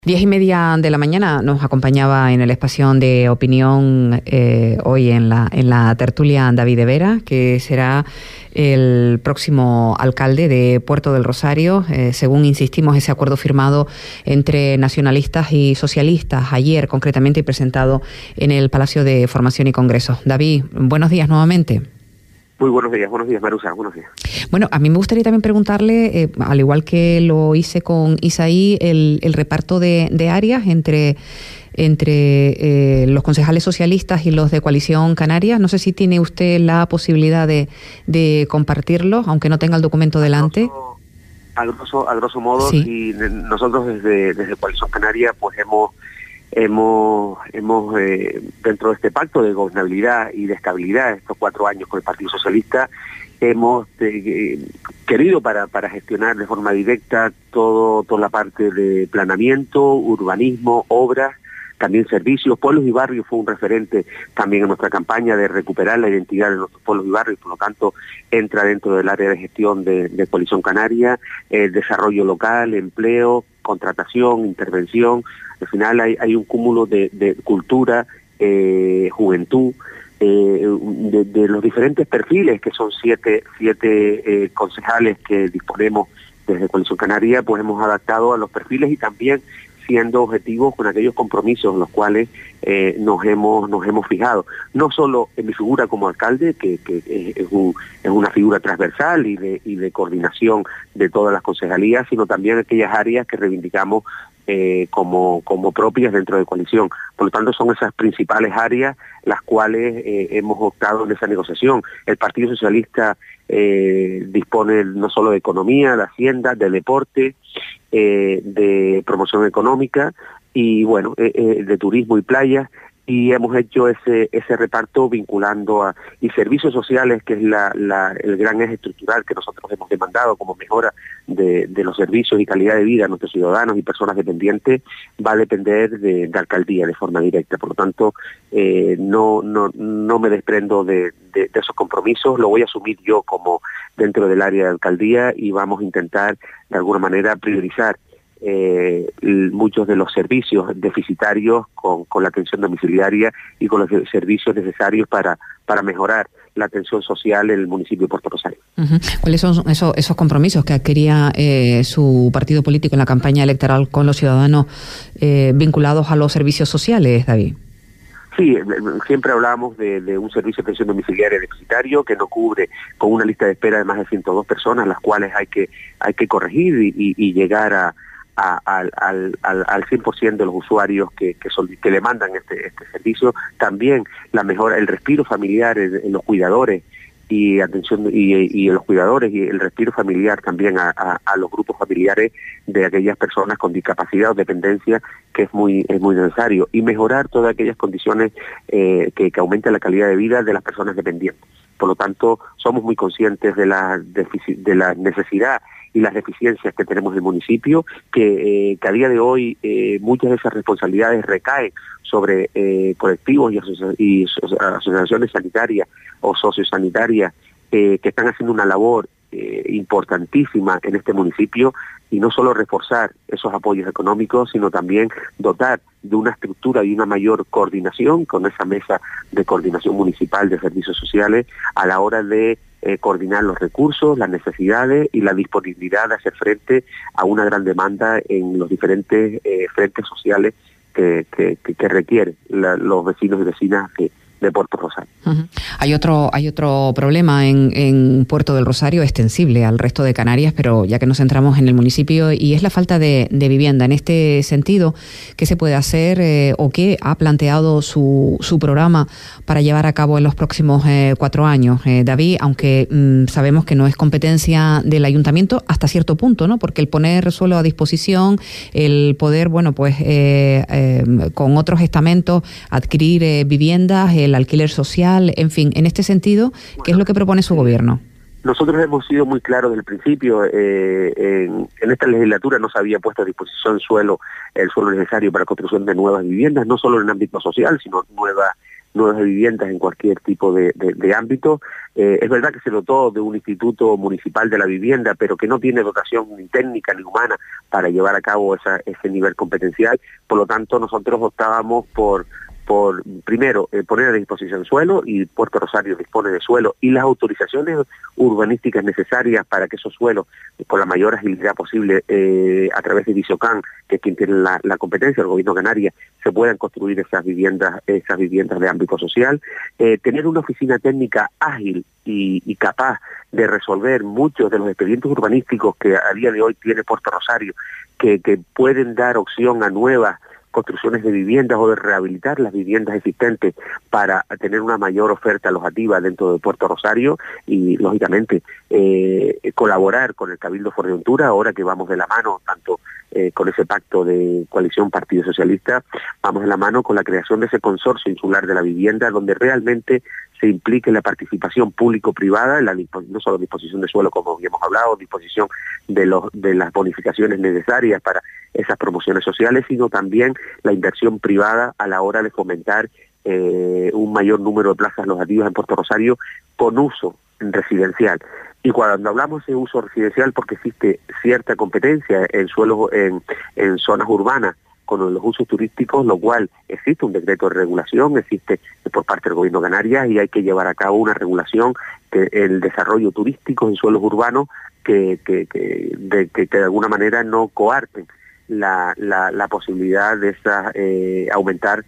10:30 de la mañana nos acompañaba en el espacio de opinión hoy en la tertulia David de Vera, que será el próximo alcalde de Puerto del Rosario, según insistimos, ese acuerdo firmado entre nacionalistas y socialistas ayer concretamente y presentado en el Palacio de Formación y Congreso. David, buenos días nuevamente. Muy buenos días, Marusa, buenos días. Bueno, a mí me gustaría también preguntarle, al igual que lo hice con Isaí, el reparto de áreas entre los concejales socialistas y los de Coalición Canaria. No sé si tiene usted la posibilidad de compartirlo, aunque no tenga el documento delante. A grosso modo, sí. Y nosotros desde Coalición Canaria pues hemos dentro de este pacto de gobernabilidad y de estabilidad estos 4 años con el Partido Socialista, hemos querido para gestionar de forma directa toda la parte de planeamiento, urbanismo, obras, también servicios. Pueblos y barrios fue un referente también en nuestra campaña de recuperar la identidad de nuestros pueblos y barrios, por lo tanto entra dentro del área de gestión de Coalición Canaria, desarrollo local, empleo, contratación, intervención. Al final hay un cúmulo de cultura, juventud, de los diferentes perfiles, que son siete concejales que disponemos desde Coalición Canaria, pues hemos adaptado a los perfiles y también siendo objetivos con aquellos compromisos en los cuales nos hemos fijado. No solo en mi figura como alcalde, que es una figura transversal y de coordinación de todas las concejalías, sino también aquellas áreas que reivindicamos como propias dentro de Coalición. Por lo tanto, son esas principales áreas las cuales hemos optado en esa negociación. El Partido Socialista dispone no solo de economía, de hacienda, de deporte, de promoción económica y bueno, de turismo y playas, y hemos hecho ese reparto vinculando y servicios sociales, que es el gran eje estructural que nosotros hemos demandado como mejora de los servicios y calidad de vida a nuestros ciudadanos y personas dependientes, va a depender de alcaldía de forma directa. Por lo tanto, no me desprendo de esos compromisos, lo voy a asumir yo como dentro del área de alcaldía y vamos a intentar de alguna manera priorizar muchos de los servicios deficitarios con la atención domiciliaria y con los servicios necesarios para mejorar la atención social en el municipio de Puerto Rosario. Uh-huh. ¿Cuáles son esos compromisos que adquiría su partido político en la campaña electoral con los ciudadanos vinculados a los servicios sociales, David? Sí, siempre hablábamos de un servicio de atención domiciliaria deficitario que no cubre, con una lista de espera de más de 102 personas, las cuales hay que corregir y llegar al 100% de los usuarios que demandan este servicio. También la mejora, el respiro familiar en los cuidadores y atención y en los cuidadores, y el respiro familiar también a los grupos familiares de aquellas personas con discapacidad o dependencia, que es muy necesario, y mejorar todas aquellas condiciones que aumentan la calidad de vida de las personas dependientes. Por lo tanto, somos muy conscientes de la necesidad y las deficiencias que tenemos en el municipio, que a día de hoy muchas de esas responsabilidades recaen sobre colectivos y asociaciones sanitarias o sociosanitarias que están haciendo una labor importantísima en este municipio, y no solo reforzar esos apoyos económicos, sino también dotar de una estructura y una mayor coordinación con esa mesa de coordinación municipal de servicios sociales a la hora de coordinar los recursos, las necesidades y la disponibilidad de hacer frente a una gran demanda en los diferentes frentes sociales que requieren los vecinos y vecinas de Puerto Rosario. Uh-huh. Hay otro problema en Puerto del Rosario extensible al resto de Canarias, pero ya que nos centramos en el municipio, y es la falta de vivienda. En este sentido, ¿qué se puede hacer o qué ha planteado su programa para llevar a cabo en los próximos 4 años? David, aunque sabemos que no es competencia del ayuntamiento hasta cierto punto, ¿no? Porque el poner suelo a disposición, el poder, bueno, pues con otros estamentos adquirir viviendas, el alquiler social, en fin, en este sentido, ¿qué es lo que propone su gobierno? Nosotros hemos sido muy claros desde el principio. En esta legislatura no se había puesto a disposición el suelo necesario para la construcción de nuevas viviendas, no solo en el ámbito social, sino nuevas viviendas en cualquier tipo de ámbito. Es verdad que se dotó de un instituto municipal de la vivienda, pero que no tiene dotación ni técnica ni humana para llevar a cabo ese nivel competencial. Por lo tanto, nosotros optábamos por primero, poner a disposición suelo, y Puerto Rosario dispone de suelo y las autorizaciones urbanísticas necesarias para que esos suelos, con la mayor agilidad posible, a través de Visocán, que es quien tiene la competencia, el Gobierno de Canarias, se puedan construir esas viviendas de ámbito social. Tener una oficina técnica ágil y capaz de resolver muchos de los expedientes urbanísticos que a día de hoy tiene Puerto Rosario, que pueden dar opción a nuevas construcciones de viviendas o de rehabilitar las viviendas existentes para tener una mayor oferta alojativa dentro de Puerto Rosario, y lógicamente colaborar con el Cabildo Fuerteventura, ahora que vamos de la mano tanto con ese pacto de coalición Partido Socialista, vamos de la mano con la creación de ese consorcio insular de la vivienda, donde realmente se implique la participación público-privada, no solo disposición de suelo, como habíamos hablado, disposición de las bonificaciones necesarias para esas promociones sociales, sino también la inversión privada a la hora de fomentar un mayor número de plazas alojativas en Puerto Rosario con uso residencial. Y cuando hablamos de uso residencial, porque existe cierta competencia en suelos, en zonas urbanas con los usos turísticos, lo cual existe un decreto de regulación, existe por parte del Gobierno de Canarias, y hay que llevar a cabo una regulación que el desarrollo turístico en suelos urbanos que de alguna manera no coarten la posibilidad de aumentar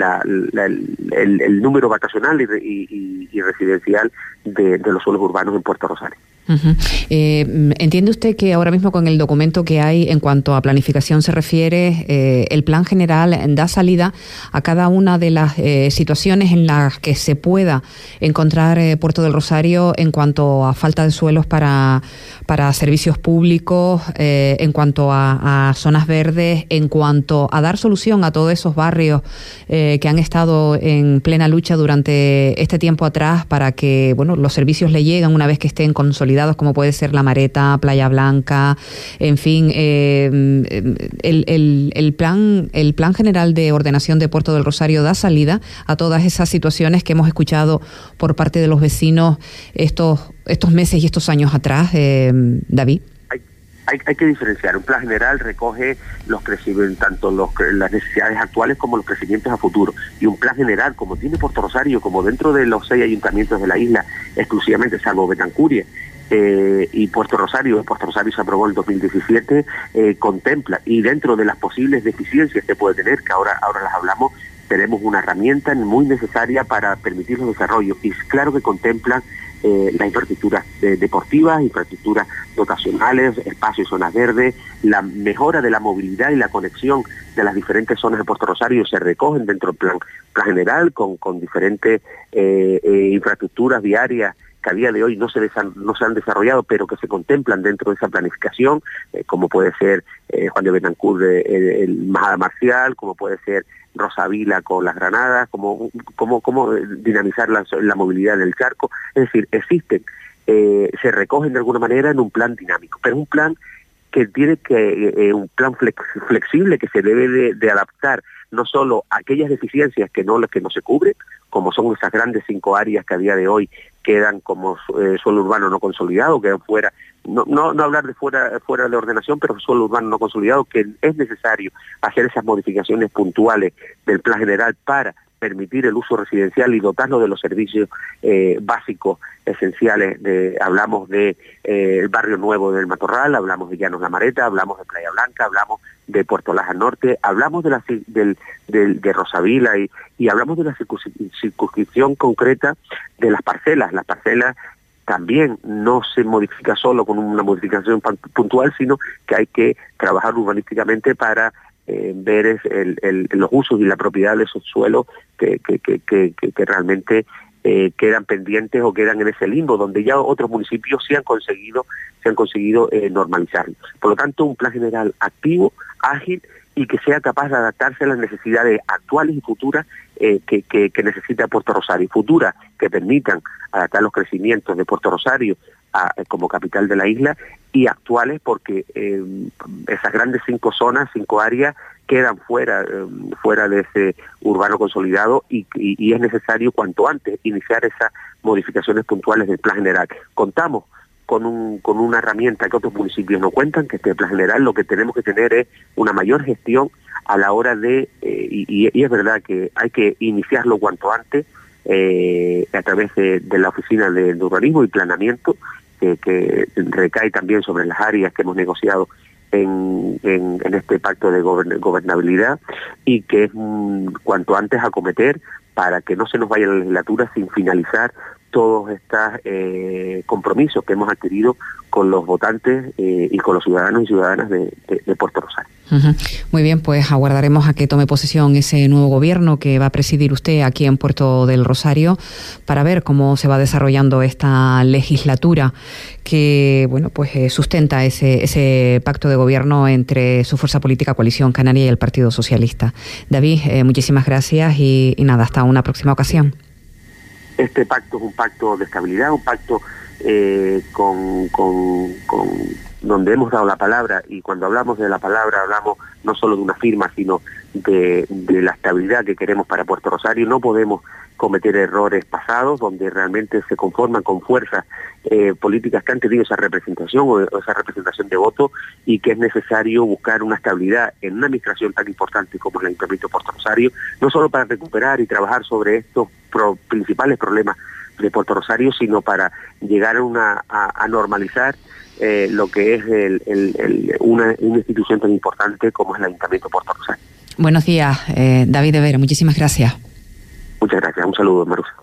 el número vacacional y residencial de los suelos urbanos en Puerto Rosario. Uh-huh. ¿Entiende usted que ahora mismo con el documento que hay en cuanto a planificación se refiere, el plan general da salida a cada una de las situaciones en las que se pueda encontrar Puerto del Rosario en cuanto a falta de suelos para servicios públicos, en cuanto a zonas verdes, en cuanto a dar solución a todos esos barrios que han estado en plena lucha durante este tiempo atrás para que los servicios le lleguen una vez que estén consolidados, como puede ser La Mareta, Playa Blanca, en fin, el plan general de ordenación de Puerto del Rosario da salida a todas esas situaciones que hemos escuchado por parte de los vecinos estos meses y estos años atrás, David. Hay que diferenciar. Un plan general recoge los crecimientos, tanto las necesidades actuales como los crecimientos a futuro. Y un plan general, como tiene Puerto Rosario, como dentro de los 6 ayuntamientos de la isla, exclusivamente, salvo Betancuria, y Puerto Rosario se aprobó en 2017, contempla, y dentro de las posibles deficiencias que puede tener, que ahora las hablamos, tenemos una herramienta muy necesaria para permitir los desarrollos, y claro que contemplan las infraestructuras deportivas, infraestructuras dotacionales, espacios y zonas verdes, la mejora de la movilidad y la conexión de las diferentes zonas de Puerto Rosario se recogen dentro del plan general con diferentes infraestructuras viarias que a día de hoy no se han desarrollado, pero que se contemplan dentro de esa planificación, como puede ser Juan de Betancourt, el Majada Marcial, como puede ser Rosavila con las Granadas, como dinamizar la movilidad del charco. Es decir, existen, se recogen de alguna manera en un plan dinámico, pero un plan que tiene un plan flexible que se debe de adaptar no solo a aquellas deficiencias que no se cubren, como son esas grandes 5 áreas que a día de hoy quedan como suelo urbano no consolidado, quedan fuera, no hablar de fuera de ordenación, pero suelo urbano no consolidado, que es necesario hacer esas modificaciones puntuales del plan general para permitir el uso residencial y dotarlo de los servicios básicos esenciales. Hablamos de el barrio nuevo del Matorral, hablamos de Llanos La Mareta, hablamos de Playa Blanca, hablamos de Puerto Laja Norte, hablamos de Rosavila y hablamos de la circunscripción concreta de las parcelas. Las parcelas también no se modifica solo con una modificación puntual, sino que hay que trabajar urbanísticamente para ver los usos y la propiedad de esos suelos que realmente quedan pendientes o quedan en ese limbo, donde ya otros municipios se han conseguido normalizarlo. Por lo tanto, un plan general activo, ágil y que sea capaz de adaptarse a las necesidades actuales y futuras que necesita Puerto Rosario, futuras que permitan adaptar los crecimientos de Puerto Rosario como capital de la isla, y actuales porque esas grandes 5 zonas, 5 áreas quedan fuera de ese urbano consolidado y es necesario cuanto antes iniciar esas modificaciones puntuales del plan general. Contamos con una herramienta que otros municipios no cuentan, que es el plan general. Lo que tenemos que tener es una mayor gestión a la hora de, y es verdad que hay que iniciarlo cuanto antes, a través de la Oficina de Urbanismo y Planeamiento, que recae también sobre las áreas que hemos negociado en este pacto de gobernabilidad, y que es cuanto antes acometer para que no se nos vaya la legislatura sin finalizar todos estos compromisos que hemos adquirido con los votantes y con los ciudadanos y ciudadanas de Puerto Rosario. Muy bien, pues aguardaremos a que tome posesión ese nuevo gobierno que va a presidir usted aquí en Puerto del Rosario, para ver cómo se va desarrollando esta legislatura que, bueno, pues sustenta ese pacto de gobierno entre su fuerza política Coalición Canaria y el Partido Socialista. David, muchísimas gracias y nada, hasta una próxima ocasión. Este pacto es un pacto de estabilidad, un pacto donde hemos dado la palabra, y cuando hablamos de la palabra hablamos no solo de una firma, sino de la estabilidad que queremos para Puerto Rosario. No podemos cometer errores pasados donde realmente se conforman con fuerzas políticas que han tenido esa representación o esa representación de voto, y que es necesario buscar una estabilidad en una administración tan importante como el Ayuntamiento de Puerto Rosario, no solo para recuperar y trabajar sobre estos principales problemas de Puerto Rosario, sino para llegar a normalizar lo que es una institución tan importante como es el Ayuntamiento de Puerto Rosario. Buenos días, David de Vera, muchísimas gracias. Muchas gracias, un saludo, Marusa.